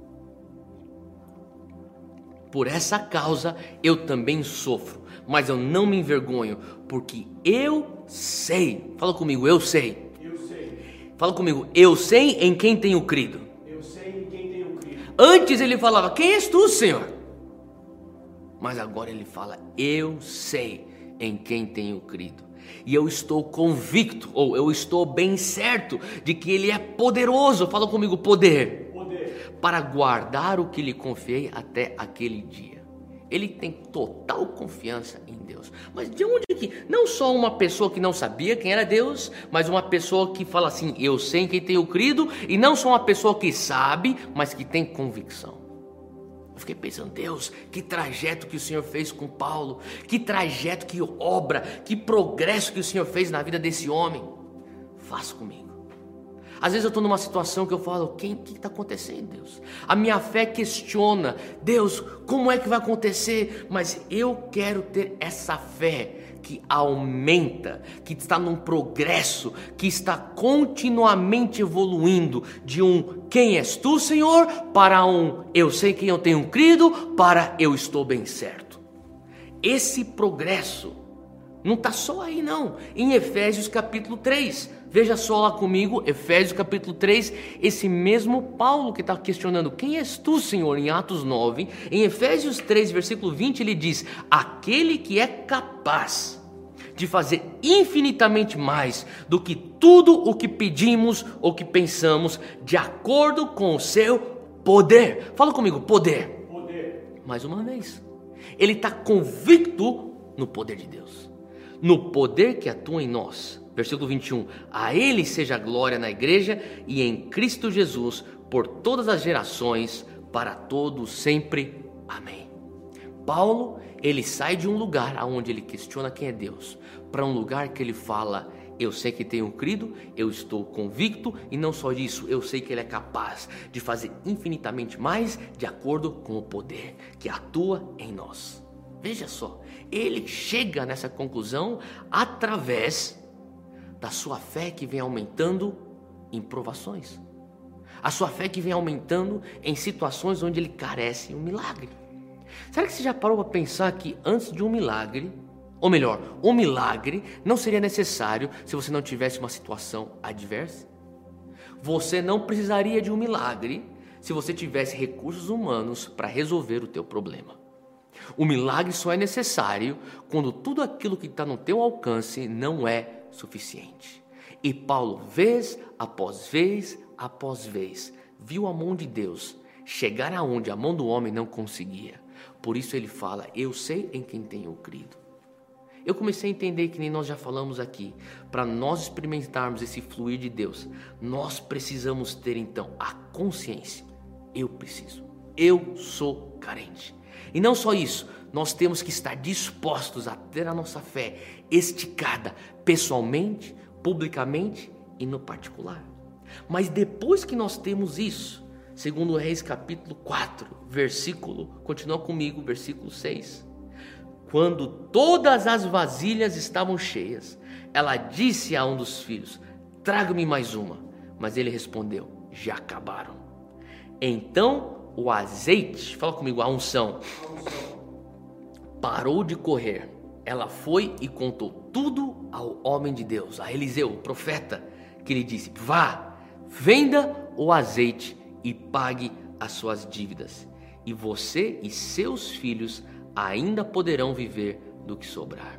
por essa causa eu também sofro, mas eu não me envergonho, porque eu sei. Fala comigo, eu sei. Eu sei. Fala comigo, eu sei em quem tenho crido. Eu sei em quem tenho crido. Antes ele falava: quem és tu, Senhor? Mas agora ele fala: eu sei em quem tenho crido. E eu estou convicto, ou eu estou bem certo de que Ele é poderoso. Fala comigo, poder. Poder. Para guardar o que lhe confiei até aquele dia. Ele tem total confiança em Deus. Mas de onde que? Não só uma pessoa que não sabia quem era Deus, mas uma pessoa que fala assim: eu sei em quem tenho crido. E não só uma pessoa que sabe, mas que tem convicção. Eu fiquei pensando: Deus, que trajeto que o Senhor fez com Paulo, que trajeto, que obra, que progresso que o Senhor fez na vida desse homem. Faz comigo. Às vezes eu estou numa situação que eu falo: o que está acontecendo, Deus? A minha fé questiona: Deus, como é que vai acontecer? Mas eu quero ter essa fé que aumenta, que está num progresso, que está continuamente evoluindo, de um quem és tu, Senhor, para um eu sei quem eu tenho crido, para eu estou bem certo. Esse progresso não está só aí não, em Efésios capítulo três, veja só lá comigo, Efésios capítulo três, esse mesmo Paulo que está questionando quem és tu, Senhor, em Atos nove, em Efésios três, versículo vinte, ele diz: aquele que é capaz de fazer infinitamente mais do que tudo o que pedimos ou que pensamos, de acordo com o seu poder. Fala comigo, poder. Poder. Mais uma vez, ele está convicto no poder de Deus, no poder que atua em nós. Versículo vinte e um: a Ele seja a glória na igreja e em Cristo Jesus por todas as gerações, para todos sempre. Amém. Paulo, ele sai de um lugar onde ele questiona quem é Deus, para um lugar que ele fala: eu sei que tenho crido, eu estou convicto, e não só isso, eu sei que Ele é capaz de fazer infinitamente mais de acordo com o poder que atua em nós. Veja só, ele chega nessa conclusão através da sua fé que vem aumentando em provações, a sua fé que vem aumentando em situações onde ele carece de um milagre. Será que você já parou para pensar que antes de um milagre, ou melhor, um milagre não seria necessário se você não tivesse uma situação adversa? Você não precisaria de um milagre se você tivesse recursos humanos para resolver o teu problema. O milagre só é necessário quando tudo aquilo que está no teu alcance não é suficiente. E Paulo, vez após vez após vez, viu a mão de Deus chegar aonde a mão do homem não conseguia. Por isso ele fala, eu sei em quem tenho crido. Eu comecei a entender que nem nós já falamos aqui, para nós experimentarmos esse fluir de Deus, nós precisamos ter então a consciência, eu preciso, eu sou carente. E não só isso, nós temos que estar dispostos a ter a nossa fé esticada pessoalmente, publicamente e no particular. Mas depois que nós temos isso, segundo Reis capítulo quatro, versículo, continua comigo, versículo seis. Quando todas as vasilhas estavam cheias, ela disse a um dos filhos, traga-me mais uma. Mas ele respondeu, já acabaram. Então o azeite, fala comigo, a unção, parou de correr. Ela foi e contou tudo ao homem de Deus, a Eliseu, o profeta, que lhe disse, vá, venda o azeite e pague as suas dívidas. E você e seus filhos ainda poderão viver do que sobrar.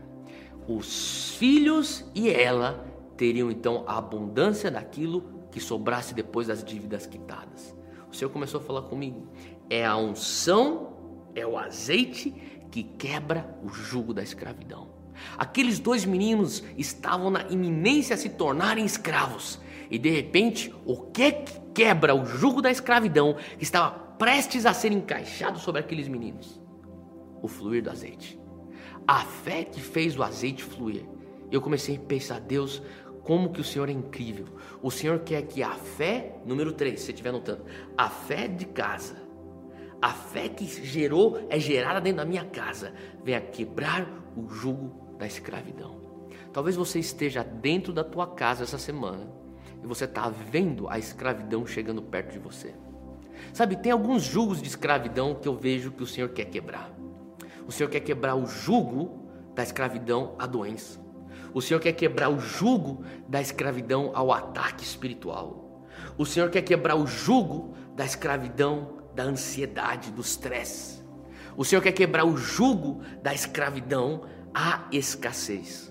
Os filhos e ela teriam então a abundância daquilo que sobrasse depois das dívidas quitadas. O Senhor começou a falar comigo. É a unção, é o azeite que quebra o jugo da escravidão. Aqueles dois meninos estavam na iminência de se tornarem escravos. E de repente, o que que quebra o jugo da escravidão que estava prestes a ser encaixado sobre aqueles meninos? O fluir do azeite. A fé que fez o azeite fluir. Eu comecei a pensar, Deus, como que o Senhor é incrível. O Senhor quer que a fé, número três, se você estiver anotando, a fé de casa, a fé que gerou, é gerada dentro da minha casa, venha quebrar o jugo da escravidão. Talvez você esteja dentro da tua casa essa semana e você está vendo a escravidão chegando perto de você. Sabe, tem alguns jugos de escravidão que eu vejo que o Senhor quer quebrar. O Senhor quer quebrar o jugo da escravidão à doença. O Senhor quer quebrar o jugo da escravidão ao ataque espiritual. O Senhor quer quebrar o jugo da escravidão da ansiedade, do estresse. O Senhor quer quebrar o jugo da escravidão à escassez.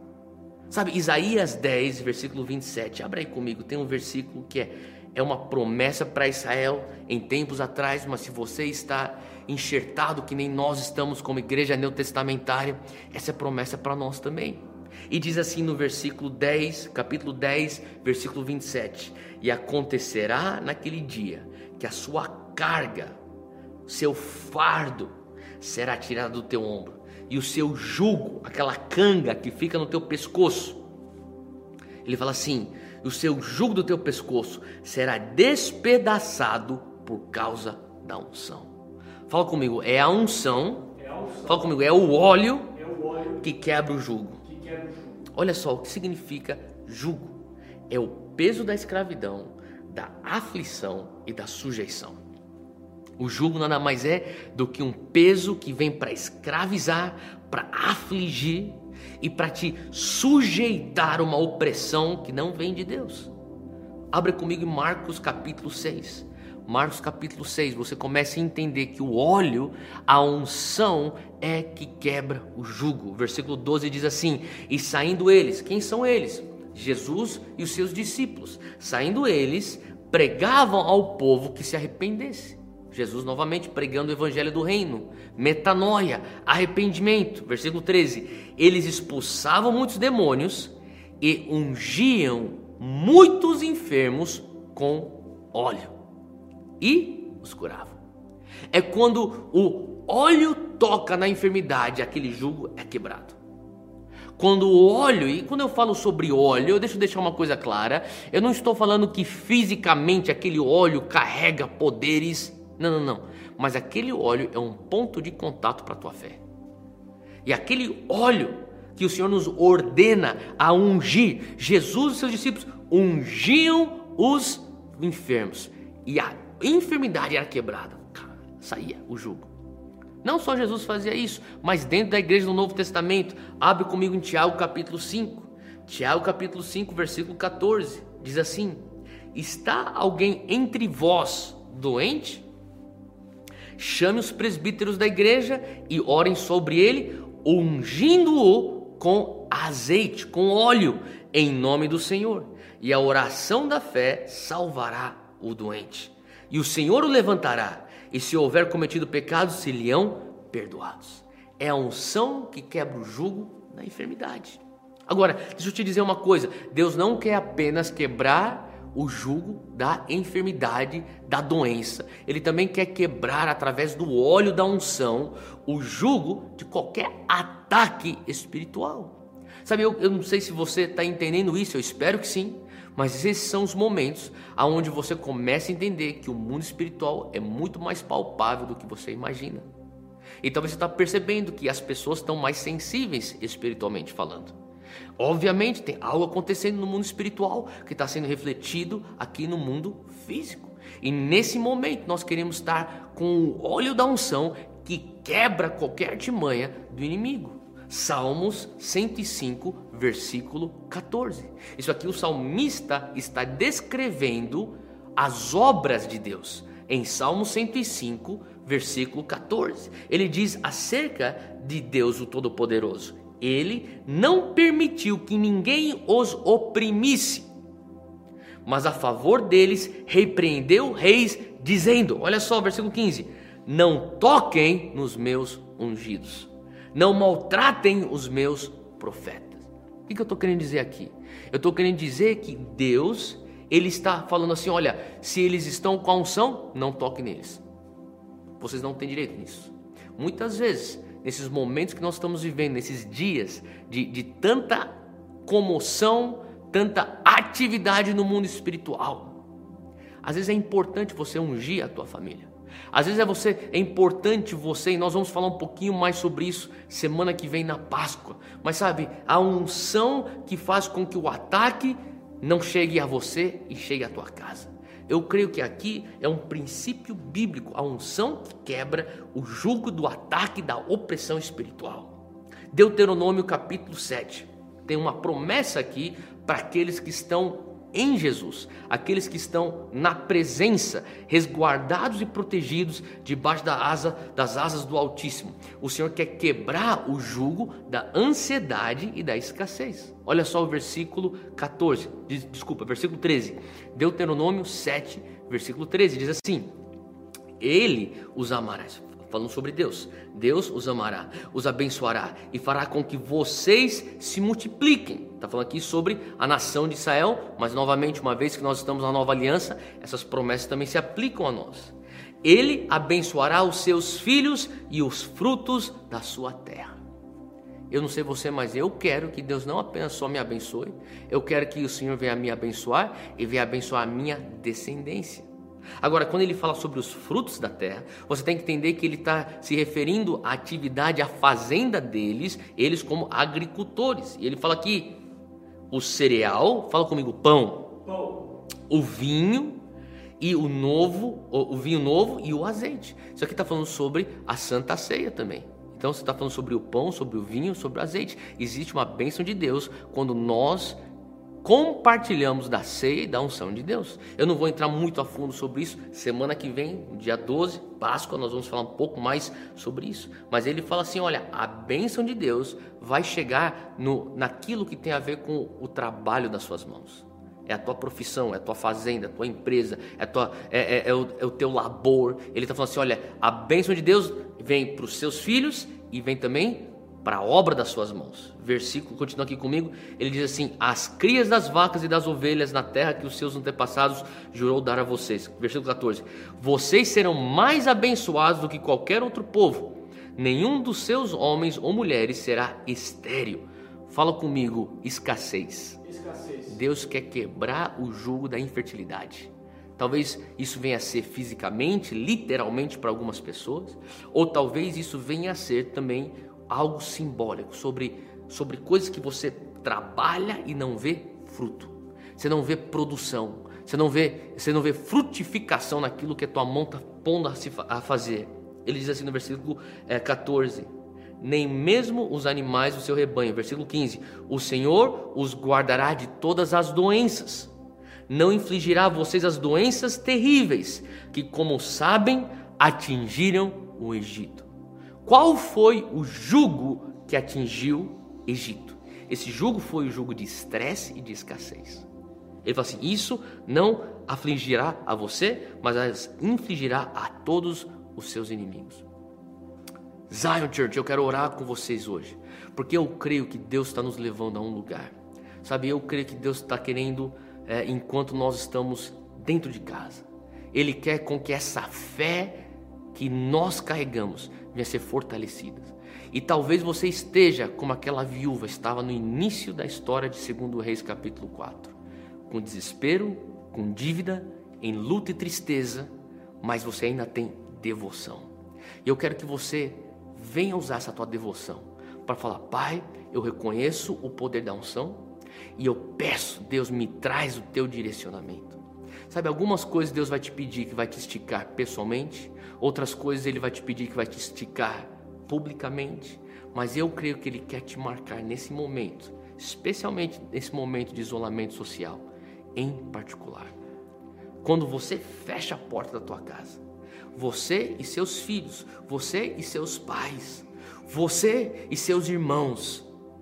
Sabe, Isaías dez, versículo vinte e sete. Abra aí comigo, tem um versículo que é, é uma promessa para Israel em tempos atrás, mas se você está enxertado que nem nós estamos como igreja neotestamentária, essa é promessa para nós também. E diz assim no versículo dez, capítulo dez, versículo vinte e sete: e acontecerá naquele dia que a sua carga, seu fardo será tirado do teu ombro, e o seu jugo, aquela canga que fica no teu pescoço, ele fala assim, o seu jugo do teu pescoço será despedaçado por causa da unção. Fala comigo, é a unção, É a unção. fala comigo, é o óleo É o óleo que quebra o jugo. que quebra o jugo. Olha só o que significa jugo. É o peso da escravidão, da aflição e da sujeição. O jugo nada mais é do que um peso que vem para escravizar, para afligir e para te sujeitar a uma opressão que não vem de Deus. Abre comigo em Marcos capítulo seis. Marcos capítulo seis, você começa a entender que o óleo, a unção é que quebra o jugo. Versículo doze diz assim, e saindo eles, quem são eles? Jesus e os seus discípulos. Saindo eles, pregavam ao povo que se arrependesse. Jesus novamente pregando o evangelho do reino, metanoia, arrependimento. Versículo treze, eles expulsavam muitos demônios e ungiam muitos enfermos com óleo e os curavam. É quando o óleo toca na enfermidade, aquele jugo é quebrado. Quando o óleo, e quando eu falo sobre óleo, eu deixo deixar uma coisa clara, eu não estou falando que fisicamente aquele óleo carrega poderes, não, não, não, mas aquele óleo é um ponto de contato para a tua fé. E aquele óleo que o Senhor nos ordena a ungir, Jesus e seus discípulos ungiam os enfermos, e a enfermidade era quebrada, saía o jugo. Não só Jesus fazia isso, mas dentro da igreja do Novo Testamento, abre comigo em Tiago capítulo cinco, Tiago capítulo cinco, versículo catorze, diz assim, está alguém entre vós doente? Chame os presbíteros da igreja e orem sobre ele, ungindo-o com azeite, com óleo, em nome do Senhor. E a oração da fé salvará o doente. E o Senhor o levantará, e se houver cometido pecados, se lhão perdoados. É a unção que quebra o jugo da enfermidade. Agora, deixa eu te dizer uma coisa, Deus não quer apenas quebrar o jugo da enfermidade, da doença. Ele também quer quebrar, através do óleo da unção, o jugo de qualquer ataque espiritual. Sabe, eu, eu não sei se você está entendendo isso, eu espero que sim, mas esses são os momentos onde você começa a entender que o mundo espiritual é muito mais palpável do que você imagina. E talvez você está percebendo que as pessoas estão mais sensíveis espiritualmente falando. Obviamente tem algo acontecendo no mundo espiritual que está sendo refletido aqui no mundo físico. E nesse momento nós queremos estar com o óleo da unção que quebra qualquer artimanha do inimigo. Salmos cento e cinco, versículo catorze. Isso aqui o salmista está descrevendo as obras de Deus. Em Salmo cento e cinco, versículo catorze, ele diz acerca de Deus o Todo-Poderoso: Ele não permitiu que ninguém os oprimisse, mas a favor deles repreendeu reis, dizendo, olha só, versículo quinze, não toquem nos meus ungidos, não maltratem os meus profetas. O que eu estou querendo dizer aqui? Eu estou querendo dizer que Deus, Ele está falando assim, olha, se eles estão com a unção, não toque neles. Vocês não têm direito nisso. Muitas vezes, nesses momentos que nós estamos vivendo, nesses dias de, de tanta comoção, tanta atividade no mundo espiritual, às vezes é importante você ungir a tua família. Às vezes é, você, é importante você, e nós vamos falar um pouquinho mais sobre isso semana que vem na Páscoa, mas sabe, a unção que faz com que o ataque não chegue a você e chegue à tua casa. Eu creio que aqui é um princípio bíblico, a unção que quebra o jugo do ataque da opressão espiritual. Deuteronômio capítulo sete, tem uma promessa aqui para aqueles que estão em Jesus, aqueles que estão na presença, resguardados e protegidos debaixo da asa, das asas do Altíssimo. O Senhor quer quebrar o jugo da ansiedade e da escassez. Olha só o versículo catorze, desculpa, versículo treze. Deuteronômio sete, versículo treze, diz assim: Ele os amará. Falando sobre Deus, Deus os amará, os abençoará e fará com que vocês se multipliquem. Está falando aqui sobre a nação de Israel, mas novamente, uma vez que nós estamos na nova aliança, essas promessas também se aplicam a nós. Ele abençoará os seus filhos e os frutos da sua terra. Eu não sei você, mas eu quero que Deus não apenas só me abençoe, eu quero que o Senhor venha me abençoar e venha abençoar a minha descendência. Agora, quando ele fala sobre os frutos da terra, você tem que entender que ele está se referindo à atividade, à fazenda deles, eles como agricultores. E ele fala aqui, o cereal, fala comigo, pão, Pão. o vinho e o novo, o, o vinho novo e o azeite. Isso aqui está falando sobre a Santa Ceia também. Então você está falando sobre o pão, sobre o vinho, sobre o azeite. Existe uma bênção de Deus quando nós compartilhamos da ceia e da unção de Deus. Eu não vou entrar muito a fundo sobre isso. Semana que vem, dia doze, Páscoa, nós vamos falar um pouco mais sobre isso. Mas ele fala assim, olha, a bênção de Deus vai chegar no, naquilo que tem a ver com o trabalho das suas mãos. É a tua profissão, é a tua fazenda, é a tua empresa, é, a tua, é, é, é, o, é o teu labor. Ele está falando assim, olha, a bênção de Deus vem para os seus filhos e vem também para a obra das suas mãos. Versículo, continua aqui comigo, ele diz assim, as crias das vacas e das ovelhas na terra que os seus antepassados jurou dar a vocês. Versículo catorze, vocês serão mais abençoados do que qualquer outro povo, nenhum dos seus homens ou mulheres será estéril. Fala comigo, escassez. Escassez. Deus quer quebrar o jugo da infertilidade. Talvez isso venha a ser fisicamente, literalmente para algumas pessoas, ou talvez isso venha a ser também algo simbólico, sobre, sobre coisas que você trabalha e não vê fruto. Você não vê produção, você não vê, você não vê frutificação naquilo que a tua mão está pondo a, se, a fazer. Ele diz assim no versículo é, catorze, nem mesmo os animais do seu rebanho. Versículo quinze, o Senhor os guardará de todas as doenças, não infligirá a vocês as doenças terríveis que, como sabem, atingiram o Egito. Qual foi o jugo que atingiu Egito? Esse jugo foi o jugo de estresse e de escassez. Ele fala assim, isso não afligirá a você, mas infligirá a todos os seus inimigos. Zion Church, eu quero orar com vocês hoje, porque eu creio que Deus está nos levando a um lugar. Sabe, eu creio que Deus está querendo, é, enquanto nós estamos dentro de casa, Ele quer com que essa fé que nós carregamos venha ser fortalecida. E talvez você esteja como aquela viúva estava no início da história de Segundo Reis capítulo quatro, com desespero, com dívida, em luta e tristeza, mas você ainda tem devoção. E eu quero que você venha usar essa tua devoção para falar: Pai, eu reconheço o poder da unção e eu peço, Deus, me traz o teu direcionamento. Sabe, algumas coisas Deus vai te pedir que vai te esticar pessoalmente, outras coisas Ele vai te pedir que vai te esticar publicamente, mas eu creio que Ele quer te marcar nesse momento, especialmente nesse momento de isolamento social, em particular. Quando você fecha a porta da tua casa, você e seus filhos, você e seus pais, você e seus irmãos,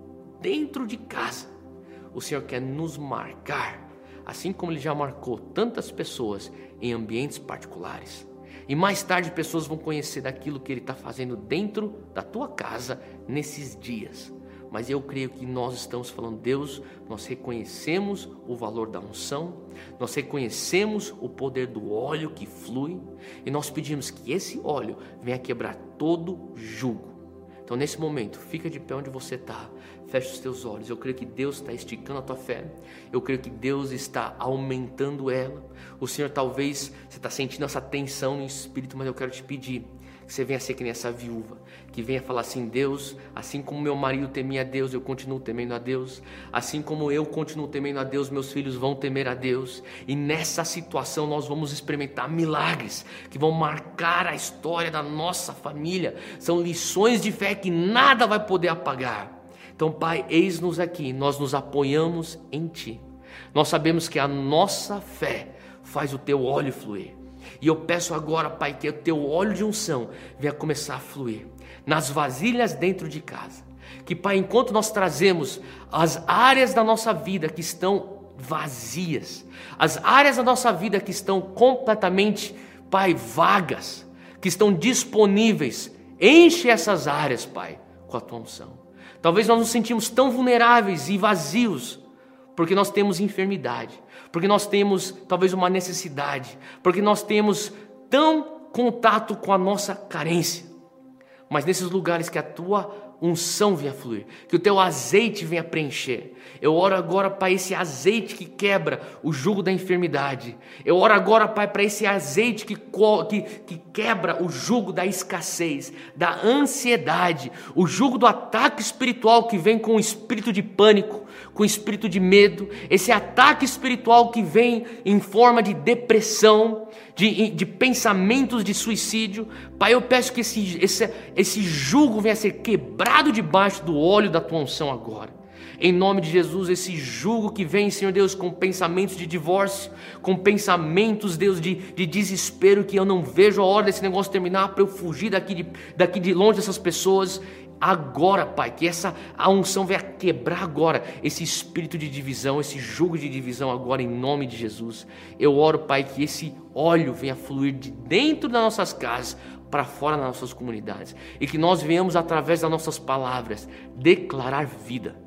dentro de casa, o Senhor quer nos marcar, assim como Ele já marcou tantas pessoas em ambientes particulares. E mais tarde pessoas vão conhecer daquilo que Ele está fazendo dentro da tua casa nesses dias. Mas eu creio que nós estamos falando: Deus, nós reconhecemos o valor da unção, nós reconhecemos o poder do óleo que flui, e nós pedimos que esse óleo venha quebrar todo jugo. Então nesse momento, fica de pé onde você está, fecha os teus olhos. Eu creio que Deus está esticando a tua fé, eu creio que Deus está aumentando ela. O Senhor, talvez você está sentindo essa tensão no espírito, mas eu quero te pedir que você venha ser que nem essa viúva, que venha falar assim: Deus, assim como meu marido temia a Deus, eu continuo temendo a Deus. Assim como eu continuo temendo a Deus, meus filhos vão temer a Deus. E nessa situação nós vamos experimentar milagres que vão marcar a história da nossa família. São lições de fé que nada vai poder apagar. Então, Pai, eis-nos aqui, nós nos apoiamos em Ti. Nós sabemos que a nossa fé faz o Teu óleo fluir. E eu peço agora, Pai, que o Teu óleo de unção venha começar a fluir nas vasilhas dentro de casa. Que, Pai, enquanto nós trazemos as áreas da nossa vida que estão vazias, as áreas da nossa vida que estão completamente, Pai, vagas, que estão disponíveis, enche essas áreas, Pai, com a Tua unção. Talvez nós nos sentimos tão vulneráveis e vazios, porque nós temos enfermidade, porque nós temos talvez uma necessidade, porque nós temos tão contato com a nossa carência. Mas nesses lugares que a Tua unção venha fluir, que o Teu azeite venha preencher. Eu oro agora, Pai, esse azeite que quebra o jugo da enfermidade. Eu oro agora, Pai, para esse azeite que, que, que quebra o jugo da escassez, da ansiedade, o jugo do ataque espiritual que vem com o espírito de pânico, com o espírito de medo, esse ataque espiritual que vem em forma de depressão, de, de pensamentos de suicídio. Pai, eu peço que esse, esse, esse jugo venha a ser quebrado debaixo do óleo da Tua unção agora. Em nome de Jesus, esse jugo que vem, Senhor Deus, com pensamentos de divórcio, com pensamentos, Deus, de, de desespero, que eu não vejo a hora desse negócio terminar para eu fugir daqui de, daqui de longe dessas pessoas. Agora, Pai, que essa a unção venha quebrar agora esse espírito de divisão, esse jugo de divisão agora, em nome de Jesus. Eu oro, Pai, que esse óleo venha fluir de dentro das nossas casas para fora das nossas comunidades, e que nós venhamos, através das nossas palavras, declarar vida,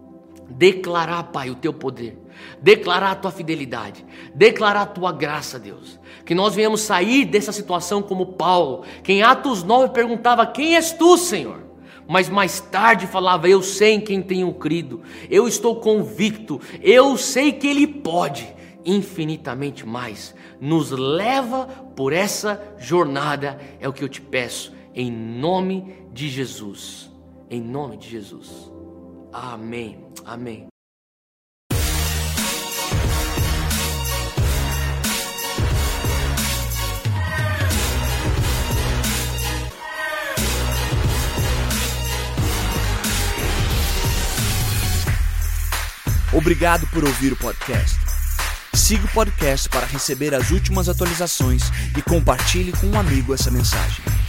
declarar, Pai, o Teu poder, declarar a Tua fidelidade, declarar a Tua graça, Deus. Que nós venhamos sair dessa situação como Paulo, que em Atos nove perguntava: quem és Tu, Senhor? Mas mais tarde falava: eu sei em quem tenho crido, eu estou convicto, eu sei que Ele pode infinitamente mais. Nos leva por essa jornada, é o que eu te peço, em nome de Jesus, em nome de Jesus, amém, amém. Obrigado por ouvir o podcast. Siga o podcast para receber as últimas atualizações e compartilhe com um amigo essa mensagem.